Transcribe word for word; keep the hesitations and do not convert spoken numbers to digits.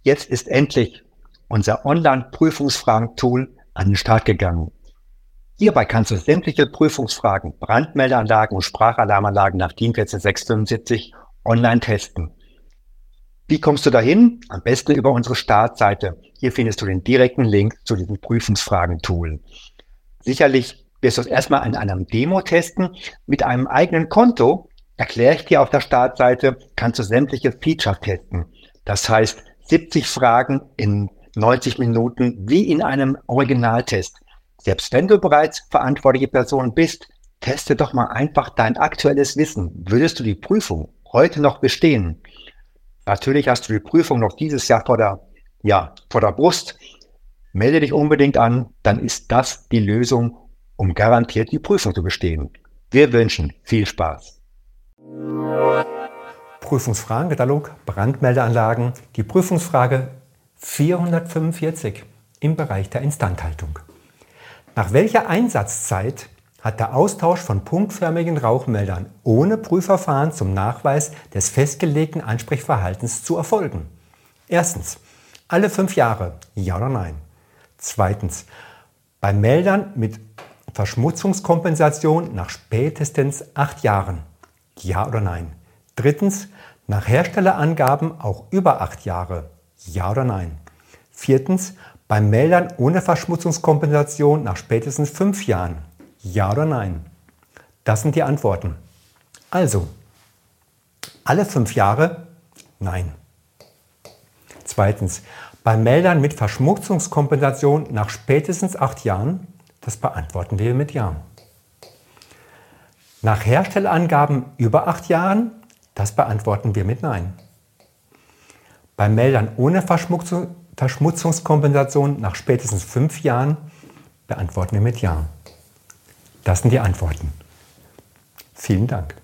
Jetzt ist endlich unser Online-Prüfungsfragen-Tool an den Start gegangen. Hierbei kannst du sämtliche Prüfungsfragen, Brandmeldeanlagen und Sprachalarmanlagen nach DIN vierzehn sechs fünfundsiebzig online testen. Wie kommst du dahin? Am besten über unsere Startseite. Hier findest du den direkten Link zu diesem Prüfungsfragen-Tool. Sicherlich wirst du es erstmal in einem Demo testen. Mit einem eigenen Konto, erkläre ich dir auf der Startseite, kannst du sämtliche Features testen. Das heißt, siebzig Fragen in neunzig Minuten wie in einem Originaltest. Selbst wenn du bereits verantwortliche Person bist, teste doch mal einfach dein aktuelles Wissen. Würdest du die Prüfung heute noch bestehen? Natürlich hast du die Prüfung noch dieses Jahr vor der, ja, vor der Brust. Melde dich unbedingt an, dann ist das die Lösung, um garantiert die Prüfung zu bestehen. Wir wünschen viel Spaß. Prüfungsfragenkatalog, Brandmeldeanlagen, die Prüfungsfrage vierhundertfünfundvierzig im Bereich der Instandhaltung. Nach welcher Einsatzzeit hat der Austausch von punktförmigen Rauchmeldern ohne Prüfverfahren zum Nachweis des festgelegten Ansprechverhaltens zu erfolgen? Erstens, alle fünf Jahre, ja oder nein? Zweitens, bei Meldern mit Verschmutzungskompensation nach spätestens acht Jahren, ja oder nein? Drittens, nach Herstellerangaben auch über acht Jahre, ja oder nein? Viertens, bei Meldern ohne Verschmutzungskompensation nach spätestens fünf Jahren, ja oder nein? Das sind die Antworten. Also, alle fünf Jahre, nein. Zweitens, bei Meldern mit Verschmutzungskompensation nach spätestens acht Jahren, das beantworten wir mit ja. Nach Herstellerangaben über acht Jahren, das beantworten wir mit nein. Bei Meldern ohne Verschmutzung, Verschmutzungskompensation nach spätestens fünf Jahren beantworten wir mit ja. Das sind die Antworten. Vielen Dank.